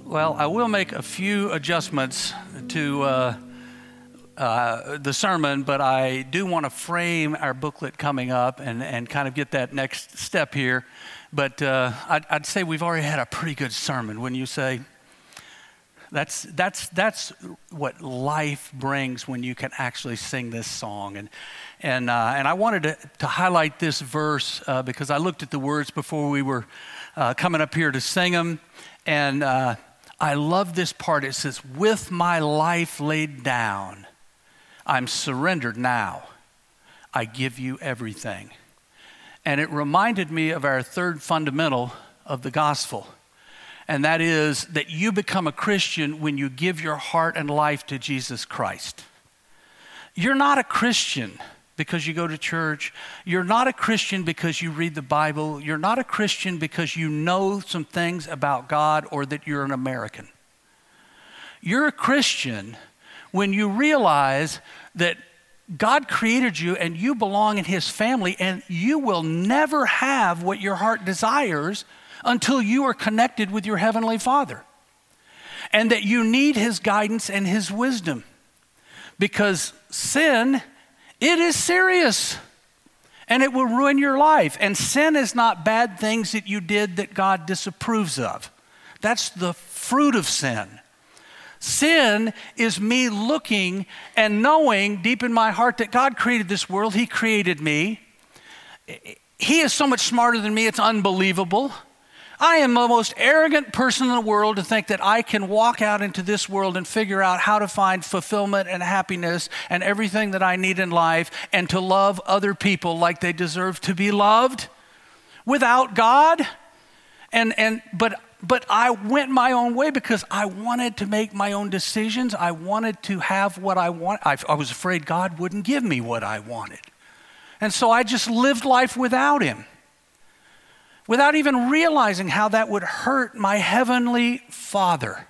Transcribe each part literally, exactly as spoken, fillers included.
Well, I will make a few adjustments to uh, uh, the sermon, but I do want to frame our booklet coming up and, and kind of get that next step here. But uh, I'd, I'd say we've already had a pretty good sermon, wouldn't you say? That's that's that's what life brings when you can actually sing this song. And and uh, and I wanted to, to highlight this verse uh, because I looked at the words before we were uh, coming up here to sing them. And uh, I love this part. It says, "With my life laid down, I'm surrendered now. I give you everything." And it reminded me of our third fundamental of the gospel. And that is that you become a Christian when you give your heart and life to Jesus Christ. You're not a Christian because you go to church. You're not a Christian because you read the Bible. You're not a Christian because you know some things about God or that you're an American. You're a Christian when you realize that God created you and you belong in His family, and you will never have what your heart desires until you are connected with your Heavenly Father. And that you need His guidance and His wisdom. Because sin, it is serious. And it will ruin your life. And sin is not bad things that you did that God disapproves of. That's the fruit of sin. Sin is me looking and knowing deep in my heart that God created this world. He created me. He is so much smarter than me, it's unbelievable. I am the most arrogant person in the world to think that I can walk out into this world and figure out how to find fulfillment and happiness and everything that I need in life and to love other people like they deserve to be loved without God. And and but but I went my own way because I wanted to make my own decisions. I wanted to have what I want. I, I was afraid God wouldn't give me what I wanted. And so I just lived life without Him, without even realizing how that would hurt my Heavenly Father.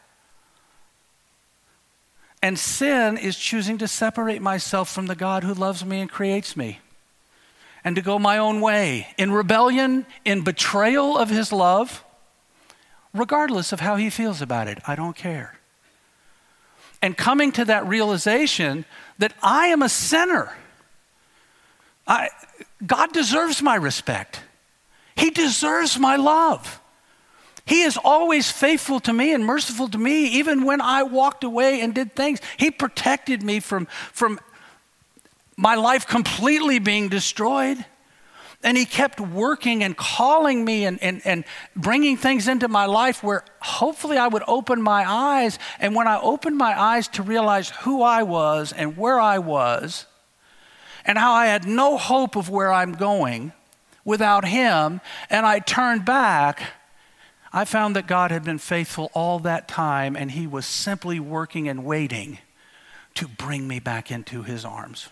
And sin is choosing to separate myself from the God who loves me and creates me, and to go my own way in rebellion, in betrayal of His love, regardless of how He feels about it. I don't care. And coming to that realization that I am a sinner. I, God deserves my respect. He deserves my love. He is always faithful to me and merciful to me, even when I walked away and did things. He protected me from, from my life completely being destroyed. And He kept working and calling me and, and, and bringing things into my life where hopefully I would open my eyes. And when I opened my eyes to realize who I was and where I was and how I had no hope of where I'm going without Him, and I turned back, I found that God had been faithful all that time, and He was simply working and waiting to bring me back into His arms.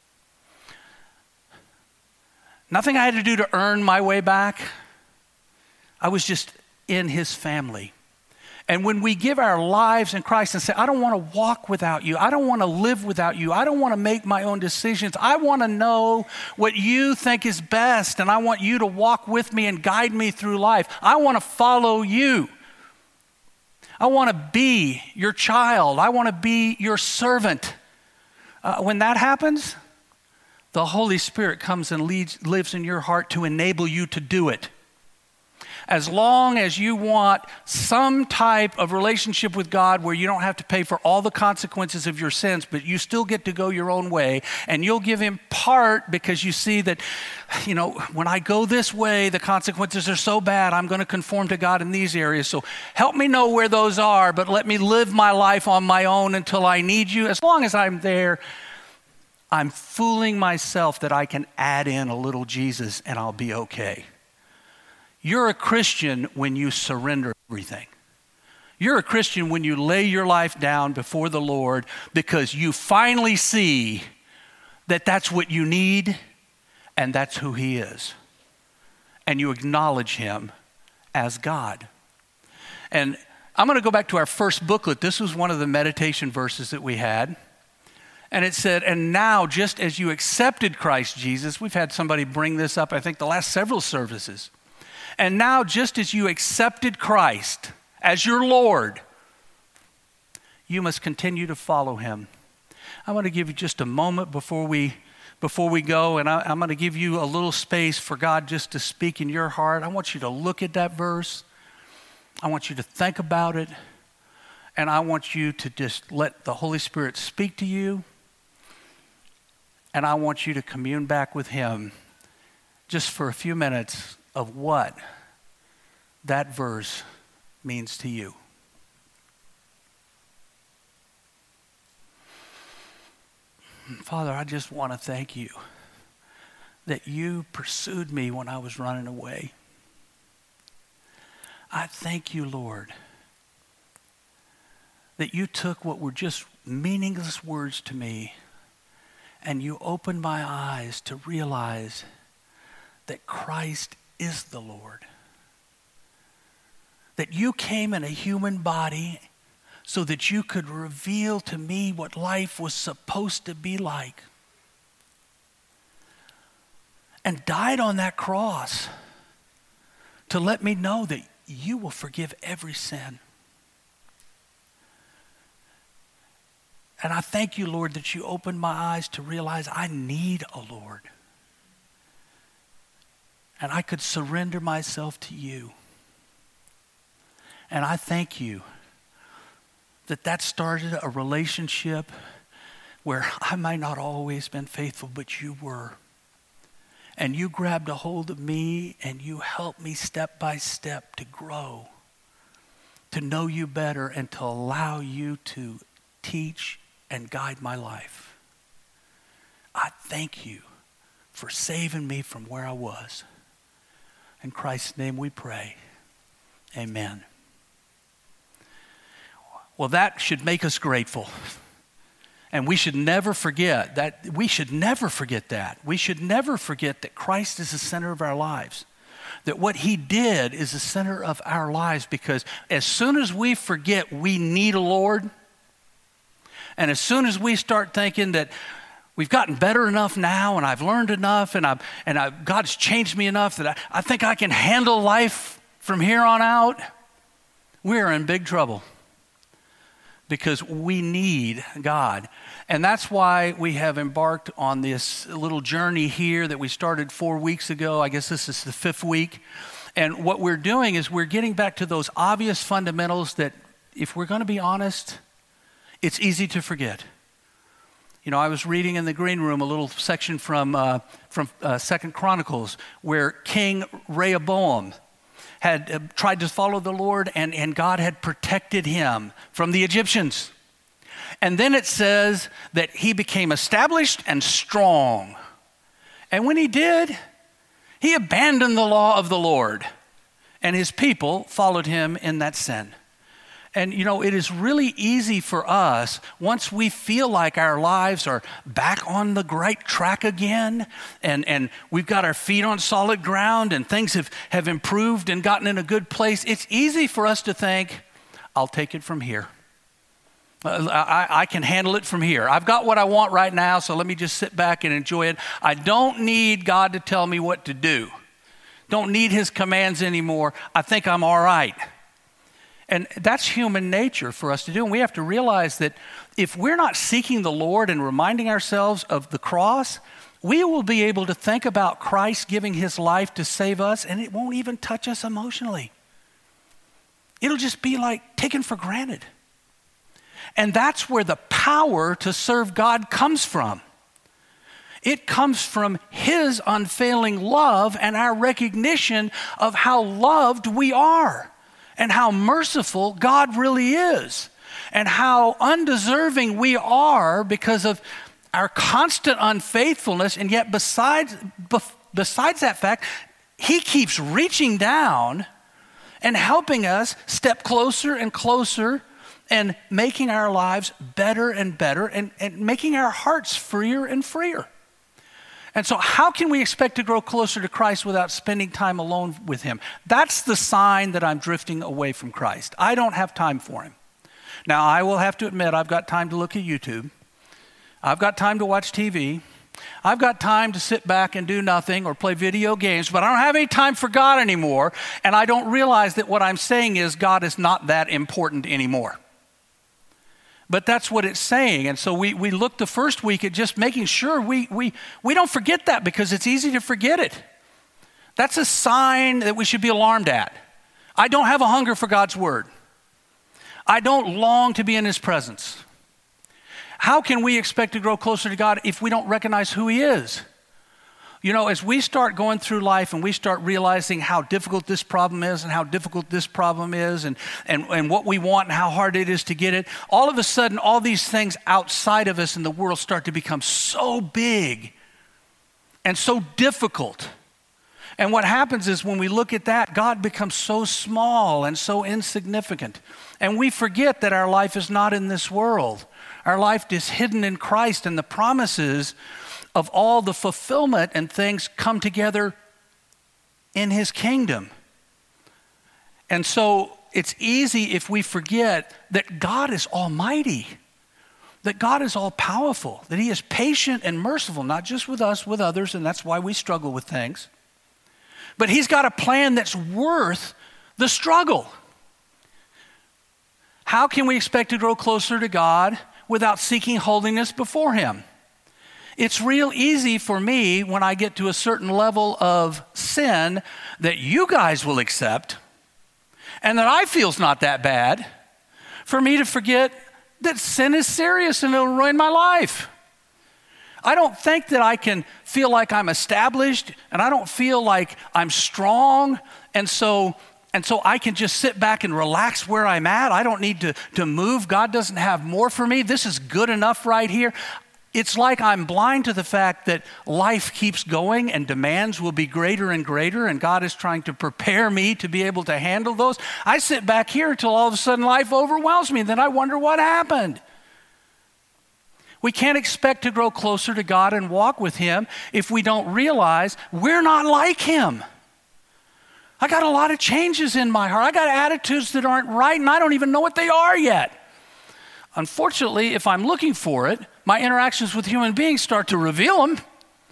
Nothing I had to do to earn my way back. I was just in His family. And when we give our lives in Christ and say, I don't want to walk without You, I don't want to live without You, I don't want to make my own decisions, I want to know what You think is best, and I want You to walk with me and guide me through life. I want to follow You. I want to be Your child. I want to be Your servant. Uh, when that happens, the Holy Spirit comes and leads, lives in your heart to enable you to do it. As long as you want some type of relationship with God where you don't have to pay for all the consequences of your sins, but you still get to go your own way, and you'll give Him part because you see that, you know, when I go this way, the consequences are so bad, I'm going to conform to God in these areas. So help me know where those are, but let me live my life on my own until I need You. As long as I'm there, I'm fooling myself that I can add in a little Jesus and I'll be okay. You're a Christian when you surrender everything. You're a Christian when you lay your life down before the Lord because you finally see that that's what you need and that's who He is. And you acknowledge Him as God. And I'm going to go back to our first booklet. This was one of the meditation verses that we had. And it said, and now just as you accepted Christ Jesus, we've had somebody bring this up, I think, the last several services. And now just as you accepted Christ as your Lord, you must continue to follow him. I want to give you just a moment before we before we go, and I, I'm going to give you a little space for God just to speak in your heart. I want you to look at that verse. I want you to think about it, and I want you to just let the Holy Spirit speak to you, and I want you to commune back with him just for a few minutes of what that verse means to you. Father, I just want to thank you that you pursued me when I was running away. I thank you, Lord, that you took what were just meaningless words to me and you opened my eyes to realize that Christ is the Lord. That you came in a human body so that you could reveal to me what life was supposed to be like. And died on that cross to let me know that you will forgive every sin. And I thank you, Lord, that you opened my eyes to realize I need a Lord. And I could surrender myself to you. And I thank you that that started a relationship where I might not always been faithful, but you were. And you grabbed a hold of me and you helped me step by step to grow, to know you better and to allow you to teach and guide my life. I thank you for saving me from where I was. In Christ's name we pray. Amen. Well, that should make us grateful. And we should never forget that. We should never forget that. We should never forget that Christ is the center of our lives. That what he did is the center of our lives, because as soon as we forget we need a Lord, and as soon as we start thinking that we've gotten better enough now and I've learned enough and, I've, and I've, God's changed me enough that I, I think I can handle life from here on out, we're in big trouble. Because we need God. And that's why we have embarked on this little journey here that we started four weeks ago. I guess this is the fifth week. And what we're doing is we're getting back to those obvious fundamentals that, if we're going to be honest, it's easy to forget. You know, I was reading in the green room a little section from, uh, from uh, Second Chronicles where King Rehoboam had uh, tried to follow the Lord, and, and God had protected him from the Egyptians. And then it says that he became established and strong. And when he did, he abandoned the law of the Lord, and his people followed him in that sin. And, you know, it is really easy for us, once we feel like our lives are back on the right track again, and, and we've got our feet on solid ground and things have, have improved and gotten in a good place, it's easy for us to think, I'll take it from here. Uh, I, I can handle it from here. I've got what I want right now, so let me just sit back and enjoy it. I don't need God to tell me what to do. Don't need his commands anymore. I think I'm all right. And that's human nature for us to do. And we have to realize that if we're not seeking the Lord and reminding ourselves of the cross, we will be able to think about Christ giving his life to save us, and it won't even touch us emotionally. It'll just be like taken for granted. And that's where the power to serve God comes from. It comes from his unfailing love and our recognition of how loved we are. And how merciful God really is, and how undeserving we are because of our constant unfaithfulness. And yet besides, besides that fact, he keeps reaching down and helping us step closer and closer and making our lives better and better, and, and making our hearts freer and freer. And so how can we expect to grow closer to Christ without spending time alone with him? That's the sign that I'm drifting away from Christ. I don't have time for him. Now, I will have to admit, I've got time to look at YouTube. I've got time to watch T V. I've got time to sit back and do nothing or play video games, but I don't have any time for God anymore. And I don't realize that what I'm saying is God is not that important anymore. But that's what it's saying. And so we, we looked the first week at just making sure we, we, we don't forget that, because it's easy to forget it. That's a sign that we should be alarmed at. I don't have a hunger for God's word. I don't long to be in his presence. How can we expect to grow closer to God if we don't recognize who he is? You know, as we start going through life and we start realizing how difficult this problem is and how difficult this problem is and, and, and what we want and how hard it is to get it, all of a sudden, all these things outside of us in the world start to become so big and so difficult. And what happens is when we look at that, God becomes so small and so insignificant. And we forget that our life is not in this world. Our life is hidden in Christ, and the promises of all the fulfillment and things come together in his kingdom. And so it's easy if we forget that God is almighty, that God is all powerful, that he is patient and merciful, not just with us, with others, and that's why we struggle with things. But he's got a plan that's worth the struggle. How can we expect to grow closer to God without seeking holiness before him? It's real easy for me when I get to a certain level of sin that you guys will accept and that I feel's not that bad, for me to forget that sin is serious and it'll ruin my life. I don't think that I can feel like I'm established, and I don't feel like I'm strong, and so and so I can just sit back and relax where I'm at. I don't need to, to move. God doesn't have more for me. This is good enough right here. It's like I'm blind to the fact that life keeps going and demands will be greater and greater, and God is trying to prepare me to be able to handle those. I sit back here until all of a sudden life overwhelms me, and then I wonder what happened. We can't expect to grow closer to God and walk with him if we don't realize we're not like him. I got a lot of changes in my heart. I got attitudes that aren't right, and I don't even know what they are yet. Unfortunately, if I'm looking for it, my interactions with human beings start to reveal them.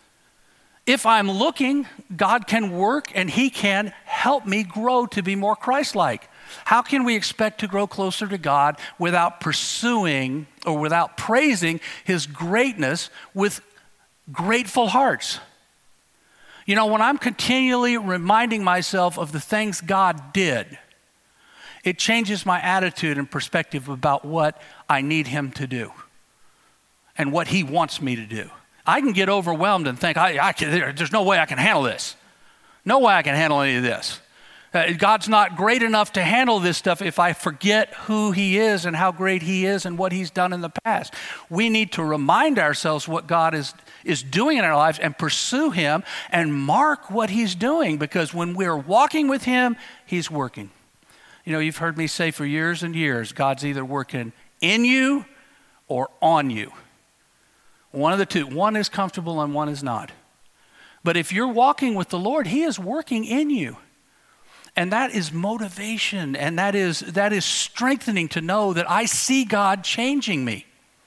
If I'm looking, God can work and he can help me grow to be more Christ-like. How can we expect to grow closer to God without pursuing or without praising his greatness with grateful hearts? You know, when I'm continually reminding myself of the things God did, it changes my attitude and perspective about what I need him to do and what he wants me to do. I can get overwhelmed and think, I, I can, there's no way I can handle this. No way I can handle any of this. Uh, God's not great enough to handle this stuff if I forget who he is and how great he is and what he's done in the past. We need to remind ourselves what God is, is doing in our lives and pursue him and mark what he's doing, because when we're walking with him, he's working. You know, you've heard me say for years and years, God's either working in you or on you. One of the two. One is comfortable and one is not. But if you're walking with the Lord, he is working in you. And that is motivation, and that is that is strengthening to know that I see God changing me.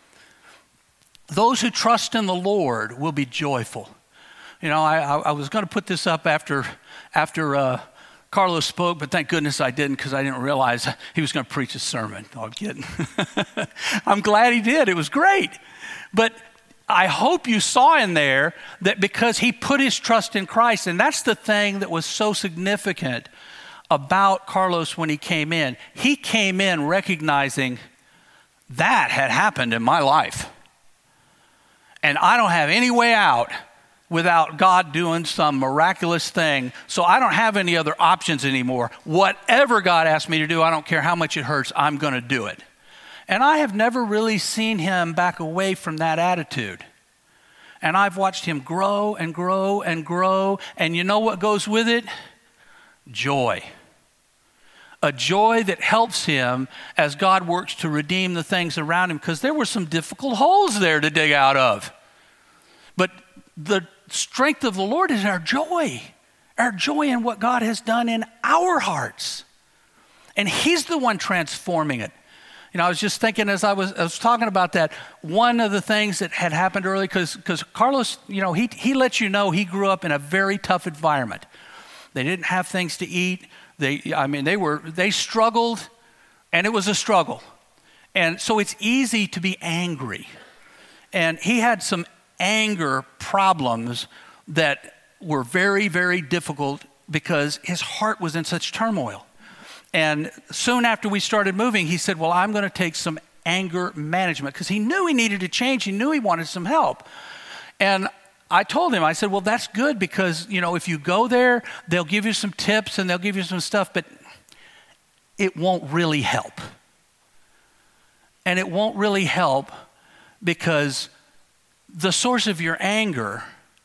Those who trust in the Lord will be joyful. You know, I, I, I was going to put this up after after uh, Carlos spoke, but thank goodness I didn't, because I didn't realize he was going to preach a sermon. No, I'm kidding. I'm glad he did. It was great. But I hope you saw in there that because he put his trust in Christ, and that's the thing that was so significant about Carlos when he came in. He came in recognizing that had happened in my life. And I don't have any way out without God doing some miraculous thing. So I don't have any other options anymore. Whatever God asks me to do, I don't care how much it hurts, I'm going to do it. And I have never really seen him back away from that attitude. And I've watched him grow and grow and grow. And you know what goes with it? Joy. A joy that helps him as God works to redeem the things around him, because there were some difficult holes there to dig out of. But the strength of the Lord is our joy. Our joy in what God has done in our hearts. And he's the one transforming it. You know, I was just thinking as I was, I was talking about that, one of the things that had happened early, because because Carlos, you know, he he lets you know he grew up in a very tough environment. They didn't have things to eat. They, I mean, they were they struggled, and it was a struggle. And so it's easy to be angry. And he had some anger problems that were very, very difficult because his heart was in such turmoil. And soon after we started moving, he said, well, I'm going to take some anger management, because he knew he needed to change. He knew he wanted some help. And I told him, I said, well, that's good, because, you know, if you go there, they'll give you some tips and they'll give you some stuff, but it won't really help. And it won't really help because the source of your anger,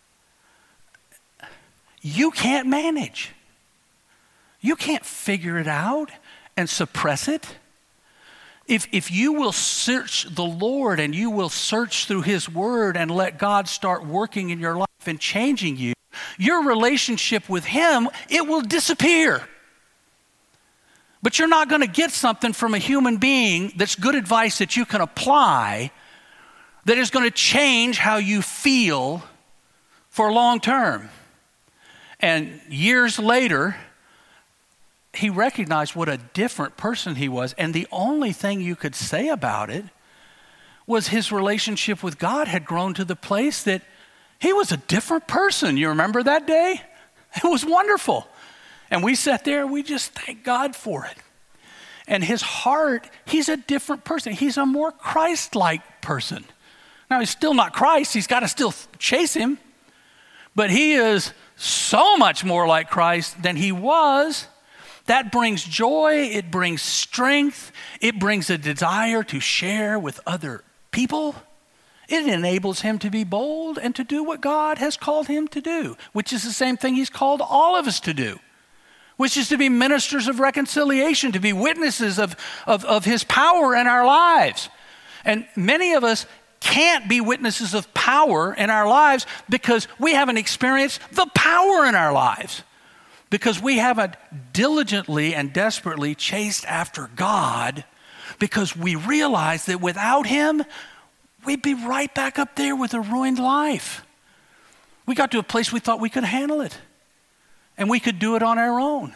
you can't manage. You can't figure it out and suppress it. If, if you will search the Lord and you will search through his word and let God start working in your life and changing you, your relationship with him, it will disappear. But you're not going to get something from a human being that's good advice that you can apply that is going to change how you feel for long term. And years later, he recognized what a different person he was. And the only thing you could say about it was his relationship with God had grown to the place that he was a different person. You remember that day? It was wonderful. And we sat there, we just thank God for it. And his heart, he's a different person. He's a more Christ-like person. Now, he's still not Christ. He's got to still chase him. But he is so much more like Christ than he was. That brings joy, it brings strength, it brings a desire to share with other people. It enables him to be bold and to do what God has called him to do, which is the same thing he's called all of us to do, which is to be ministers of reconciliation, to be witnesses of, of, of his power in our lives. And many of us can't be witnesses of power in our lives because we haven't experienced the power in our lives. Because we haven't diligently and desperately chased after God, because we realize that without him, we'd be right back up there with a ruined life. We got to a place we thought we could handle it, and we could do it on our own.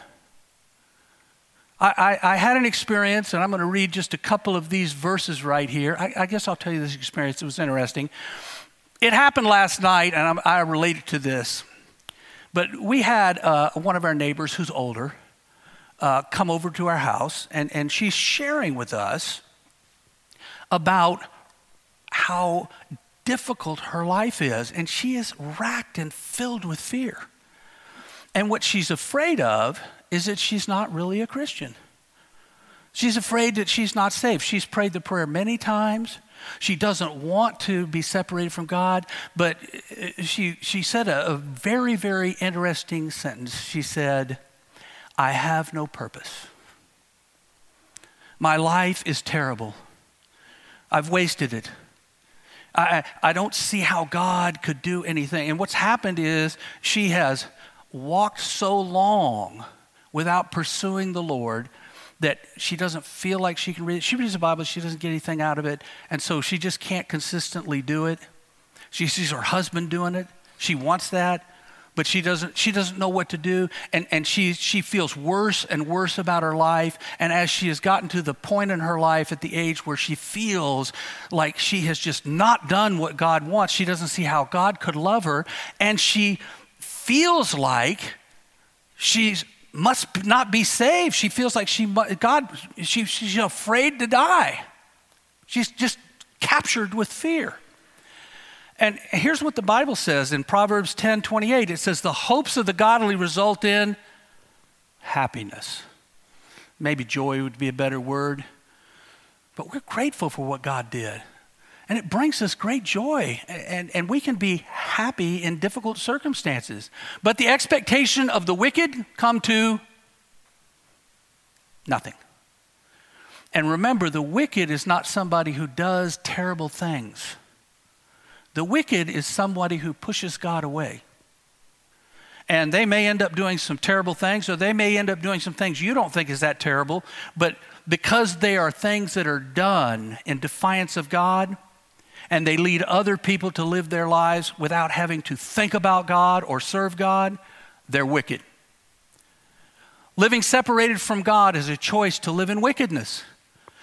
I, I, I had an experience, and I'm going to read just a couple of these verses right here. I, I guess I'll tell you this experience. It was interesting. It happened last night, and I'm, I relate it to this. But we had uh, one of our neighbors who's older uh, come over to our house, and, and she's sharing with us about how difficult her life is. And she is racked and filled with fear. And what she's afraid of is that she's not really a Christian. She's afraid that she's not saved. She's prayed the prayer many times. She doesn't want to be separated from God, but she she said a, a very, very interesting sentence. She said, I have no purpose. My life is terrible. I've wasted it. I, I don't see how God could do anything. And what's happened is she has walked so long without pursuing the Lord that she doesn't feel like she can read it. She reads the Bible, she doesn't get anything out of it, and so she just can't consistently do it. She sees her husband doing it. She wants that, but she doesn't she doesn't know what to do, and, and she, she feels worse and worse about her life, and as she has gotten to the point in her life at the age where she feels like she has just not done what God wants, she doesn't see how God could love her, and she feels like she's must not be saved. She feels like she, God, she, she's afraid to die. She's just captured with fear. And here's what the Bible says in Proverbs ten twenty-eight. It says, the hopes of the godly result in happiness. Maybe joy would be a better word. But we're grateful for what God did. And it brings us great joy, and, and we can be happy in difficult circumstances. But the expectation of the wicked come to nothing. And remember, the wicked is not somebody who does terrible things. The wicked is somebody who pushes God away. And they may end up doing some terrible things, or they may end up doing some things you don't think is that terrible, but because they are things that are done in defiance of God, and they lead other people to live their lives without having to think about God or serve God, they're wicked. Living separated from God is a choice to live in wickedness.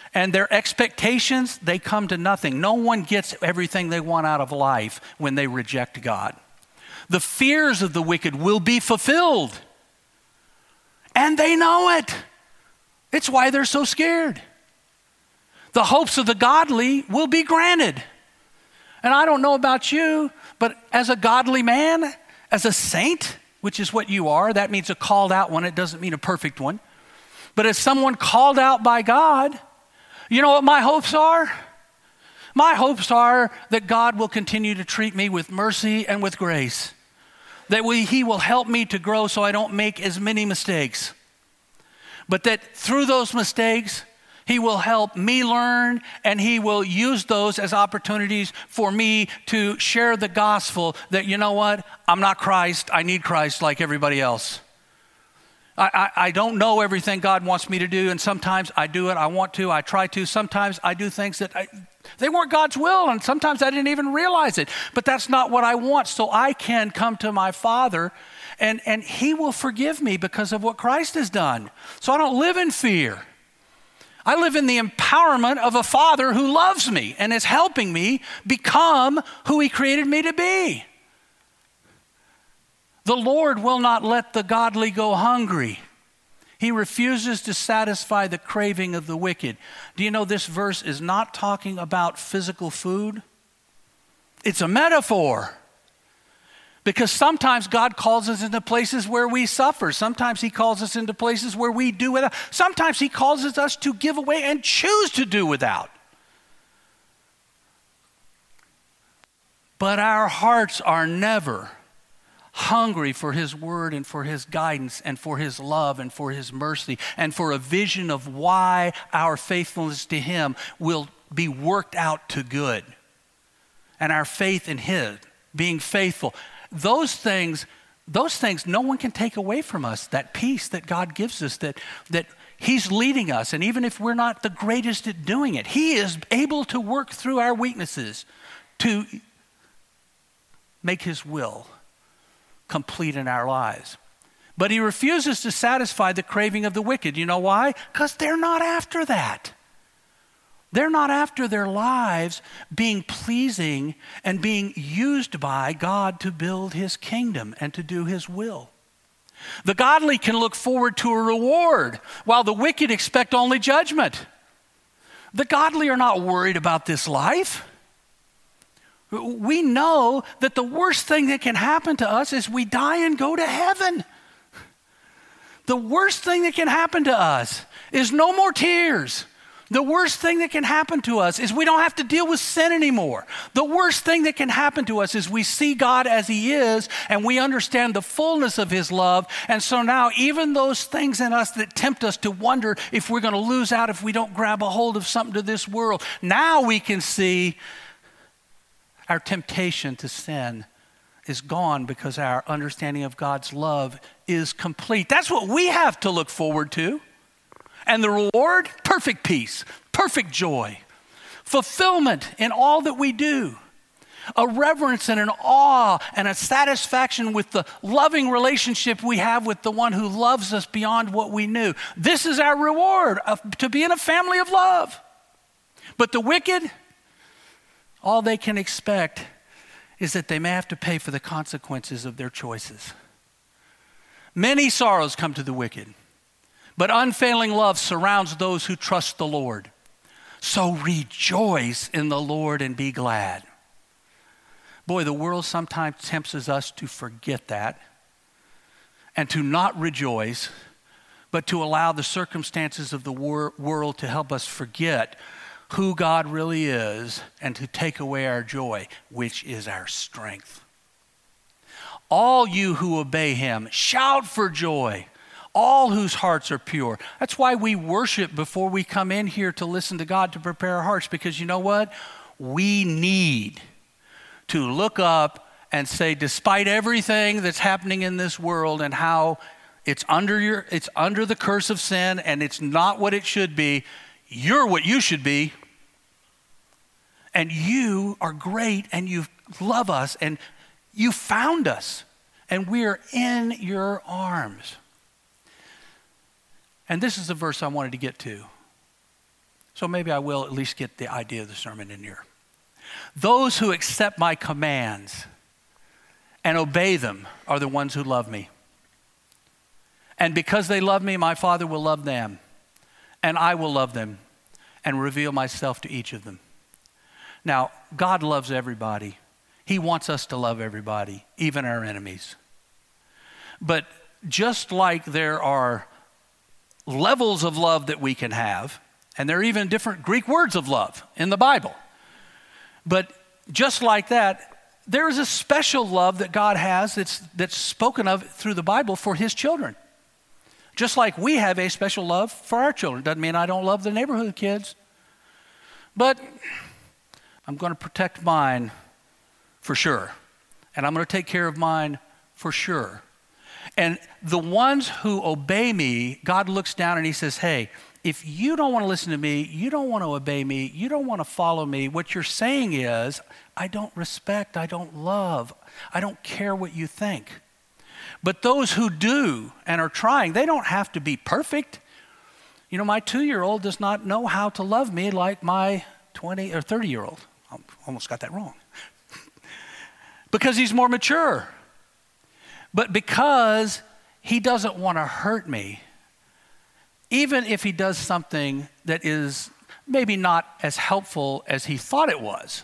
And their expectations, they come to nothing. No one gets everything they want out of life when they reject God. The fears of the wicked will be fulfilled. And they know it. It's why they're so scared. The hopes of the godly will be granted. And I don't know about you, but as a godly man, as a saint, which is what you are, that means a called out one. It doesn't mean a perfect one. But as someone called out by God, you know what my hopes are? My hopes are that God will continue to treat me with mercy and with grace. That we, he will help me to grow so I don't make as many mistakes. But that through those mistakes, he will help me learn, and he will use those as opportunities for me to share the gospel that, you know what, I'm not Christ, I need Christ like everybody else. I, I, I don't know everything God wants me to do, and sometimes I do it, I want to, I try to. Sometimes I do things that I, they weren't God's will, and sometimes I didn't even realize it. But that's not what I want, so I can come to my Father, and, and he will forgive me because of what Christ has done. So I don't live in fear. I live in the empowerment of a Father who loves me and is helping me become who he created me to be. The Lord will not let the godly go hungry. He refuses to satisfy the craving of the wicked. Do you know this verse is not talking about physical food? It's a metaphor. Because sometimes God calls us into places where we suffer. Sometimes he calls us into places where we do without. Sometimes he causes us to give away and choose to do without. But our hearts are never hungry for his word and for his guidance and for his love and for his mercy and for a vision of why our faithfulness to him will be worked out to good. And our faith in his being faithful. Those things, those things no one can take away from us, that peace that God gives us, that, that he's leading us. And even if we're not the greatest at doing it, he is able to work through our weaknesses to make his will complete in our lives. But he refuses to satisfy the craving of the wicked. You know why? Because they're not after that. They're not after their lives being pleasing and being used by God to build his kingdom and to do his will. The godly can look forward to a reward, while the wicked expect only judgment. The godly are not worried about this life. We know that the worst thing that can happen to us is we die and go to heaven. The worst thing that can happen to us is no more tears. The worst thing that can happen to us is we don't have to deal with sin anymore. The worst thing that can happen to us is we see God as he is and we understand the fullness of his love. And so now even those things in us that tempt us to wonder if we're going to lose out if we don't grab a hold of something to this world, now we can see our temptation to sin is gone because our understanding of God's love is complete. That's what we have to look forward to. And the reward, perfect peace, perfect joy, fulfillment in all that we do, a reverence and an awe and a satisfaction with the loving relationship we have with the one who loves us beyond what we knew. This is our reward of, to be in a family of love. But the wicked, all they can expect is that they may have to pay for the consequences of their choices. Many sorrows come to the wicked, but unfailing love surrounds those who trust the Lord. So rejoice in the Lord and be glad. Boy, the world sometimes tempts us to forget that and to not rejoice, but to allow the circumstances of the wor- world to help us forget who God really is and to take away our joy, which is our strength. All you who obey him, shout for joy. All whose hearts are pure. That's why we worship before we come in here to listen to God, to prepare our hearts, because you know what? We need to look up and say, despite everything that's happening in this world and how it's under your, it's under the curse of sin and it's not what it should be, you're what you should be. And you are great and you love us and you found us and we are in your arms. And this is the verse I wanted to get to. So maybe I will at least get the idea of the sermon in here. Those who accept my commands and obey them are the ones who love me. And because they love me, my Father will love them, and I will love them and reveal myself to each of them. Now, God loves everybody. He wants us to love everybody, even our enemies. But just like there are levels of love that we can have, and there are even different Greek words of love in the Bible. But just like that, there is a special love that God has that's, that's spoken of through the Bible for his children. Just like we have a special love for our children. Doesn't mean I don't love the neighborhood kids. But I'm going to protect mine for sure. And I'm going to take care of mine for sure. And the ones who obey me, God looks down and he says, hey, if you don't want to listen to me, you don't want to obey me, you don't want to follow me, what you're saying is, I don't respect, I don't love, I don't care what you think. But those who do and are trying, they don't have to be perfect. You know, my two-year-old does not know how to love me like my twenty or thirty-year-old. I almost got that wrong. Because he's more mature. But because he doesn't want to hurt me, even if he does something that is maybe not as helpful as he thought it was,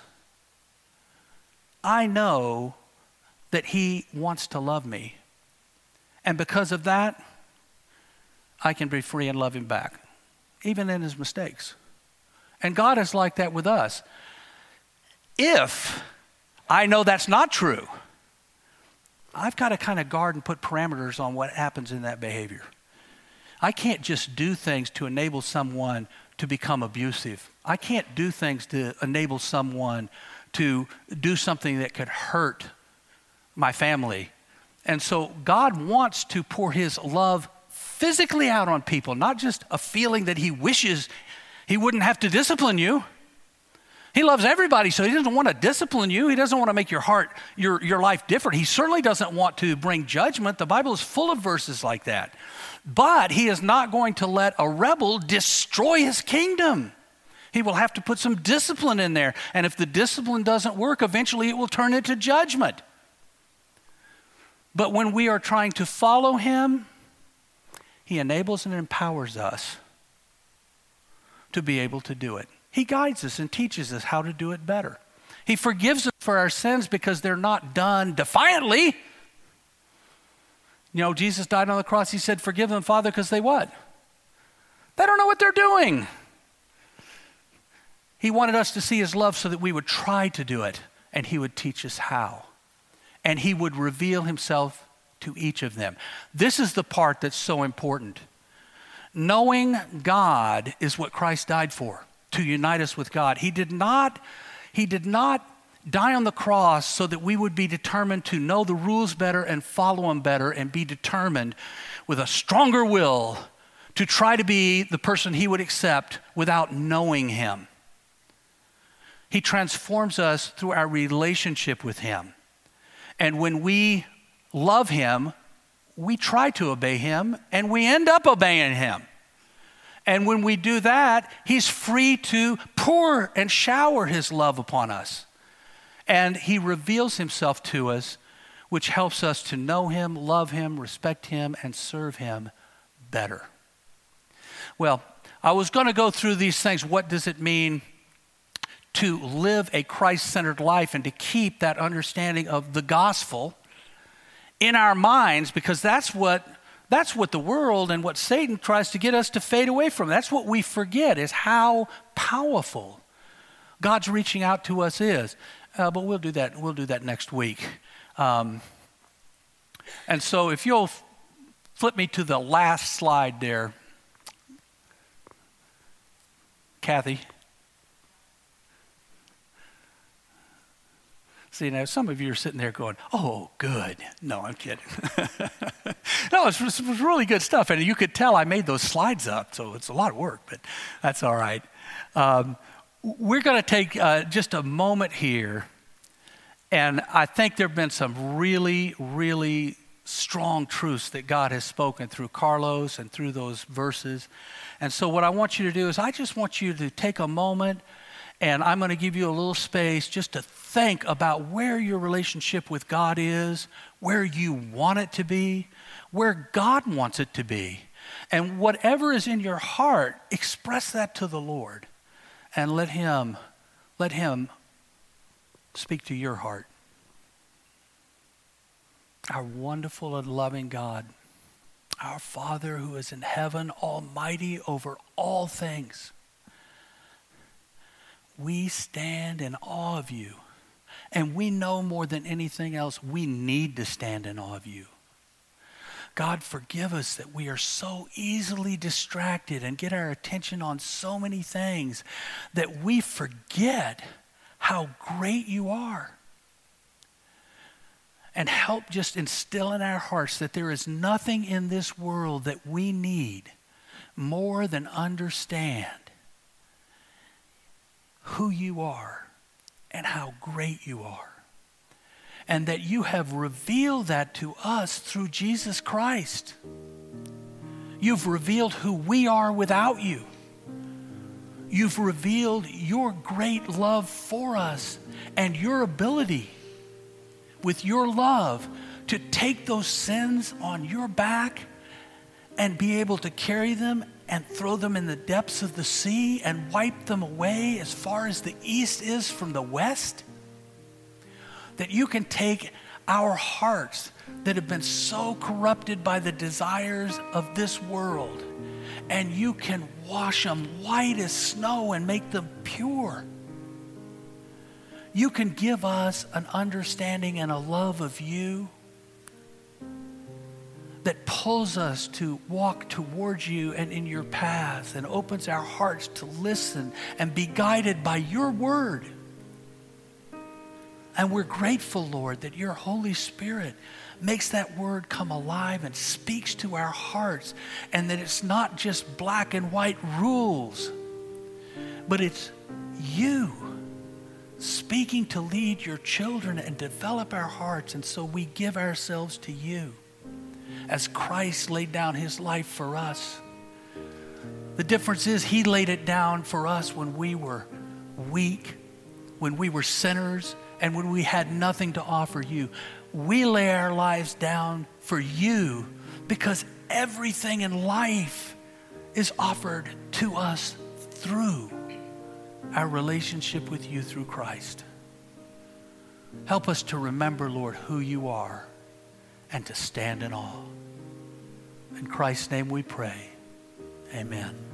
I know that he wants to love me. And because of that, I can be free and love him back, even in his mistakes. And God is like that with us. If I know that's not true, I've got to kind of guard and put parameters on what happens in that behavior. I can't just do things to enable someone to become abusive. I can't do things to enable someone to do something that could hurt my family. And so God wants to pour his love physically out on people, not just a feeling that he wishes he wouldn't have to discipline you. He loves everybody, so he doesn't want to discipline you. He doesn't want to make your heart, your, your life different. He certainly doesn't want to bring judgment. The Bible is full of verses like that. But he is not going to let a rebel destroy his kingdom. He will have to put some discipline in there. And if the discipline doesn't work, eventually it will turn into judgment. But when we are trying to follow him, he enables and empowers us to be able to do it. He guides us and teaches us how to do it better. He forgives us for our sins because they're not done defiantly. You know, Jesus died on the cross. He said, forgive them, Father, because they what? They don't know what they're doing. He wanted us to see his love so that we would try to do it, and he would teach us how. And he would reveal himself to each of them. This is the part that's so important. Knowing God is what Christ died for, to unite us with God. He did not, he did not die on the cross so that we would be determined to know the rules better and follow them better and be determined with a stronger will to try to be the person he would accept without knowing him. He transforms us through our relationship with him. And when we love him, we try to obey him, and we end up obeying him. And when we do that, he's free to pour and shower his love upon us. And he reveals himself to us, which helps us to know him, love him, respect him, and serve him better. Well, I was going to go through these things. What does it mean to live a Christ-centered life and to keep that understanding of the gospel in our minds? Because that's what that's what the world and what Satan tries to get us to fade away from. That's what we forget, is how powerful God's reaching out to us is. Uh, but we'll do that. We'll do that next week. Um, and so, if you'll f- flip me to the last slide there, Kathy. See, now some of you are sitting there going, oh, good. No, I'm kidding. No, it was, it was really good stuff. And you could tell I made those slides up, so it's a lot of work, but that's all right. Um, we're going to take uh, just a moment here. And I think there have been some really, really strong truths that God has spoken through Carlos and through those verses. And so what I want you to do is I just want you to take a moment, and I'm going to give you a little space just to think about where your relationship with God is, where you want it to be, where God wants it to be. And whatever is in your heart, express that to the Lord and let him, let him speak to your heart. Our wonderful and loving God, our Father who is in heaven, almighty over all things, we stand in awe of you. And we know more than anything else, we need to stand in awe of you. God, forgive us that we are so easily distracted and get our attention on so many things that we forget how great you are. And help just instill in our hearts that there is nothing in this world that we need more than understand who you are and how great you are. And that you have revealed that to us through Jesus Christ. You've revealed who we are without you. You've revealed your great love for us and your ability with your love to take those sins on your back and be able to carry them and throw them in the depths of the sea and wipe them away as far as the east is from the west. That you can take our hearts that have been so corrupted by the desires of this world, and you can wash them white as snow and make them pure. You can give us an understanding and a love of you that pulls us to walk towards you and in your paths and opens our hearts to listen and be guided by your word. And we're grateful, Lord, that your Holy Spirit makes that word come alive and speaks to our hearts, and that it's not just black and white rules, but it's you speaking to lead your children and develop our hearts. And so we give ourselves to you as Christ laid down his life for us. The difference is he laid it down for us when we were weak, when we were sinners, and when we had nothing to offer you. We lay our lives down for you because everything in life is offered to us through our relationship with you through Christ. Help us to remember, Lord, who you are and to stand in awe. In Christ's name we pray. Amen.